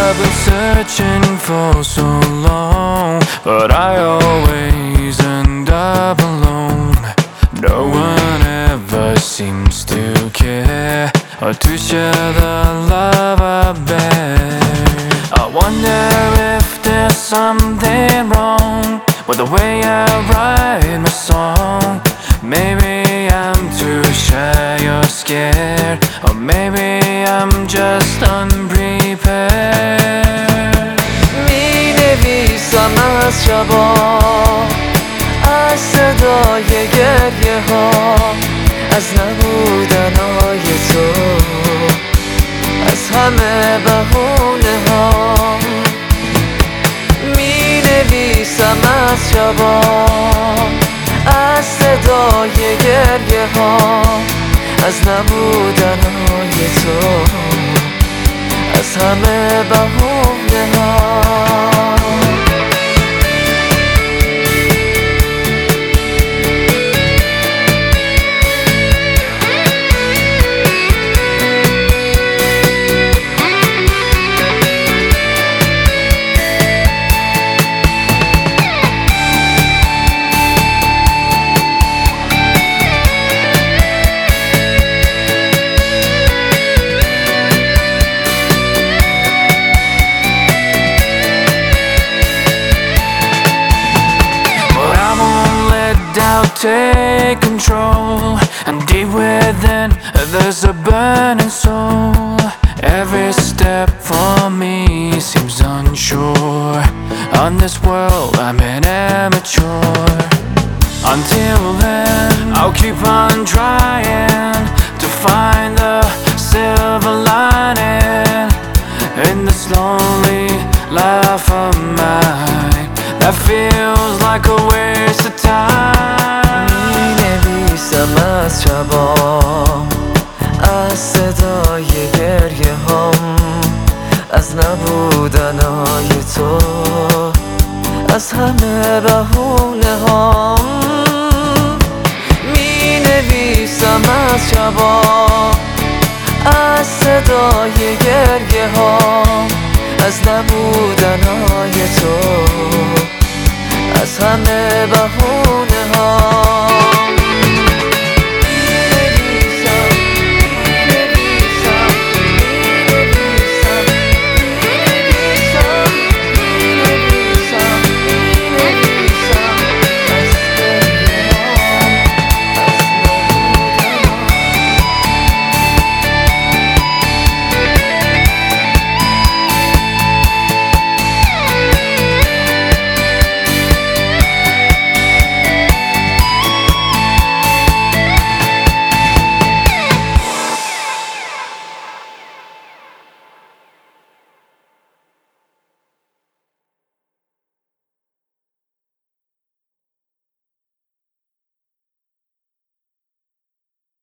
I've been searching for so long, but I always end up alone. No one ever seems to care or to share the love I bear. I wonder if there's something wrong with the way I write my song. Maybe I'm too shy or scared, or maybe I'm just unprepared. می‌نویسم از شبا، از صدای گریه ها، از نبودنهای تو، از همه بهونه ها. می‌نویسم از شبا، از صدای گریه ها، از نبودنهای تو، از همه بهونه ها. Take control, and deep within there's a burning soul. Every step for me seems unsure. On this world I'm an amateur. Until then I'll keep on trying to find the silver lining in this lonely life of mine that feels like a waste of time. از شبا، از صدای گریه هم، از نبودنهای تو، از همه بهونه هم. می‌نویسم از شبا، از صدای گریه هم، از نبودنهای تو، از همه بهونه هم.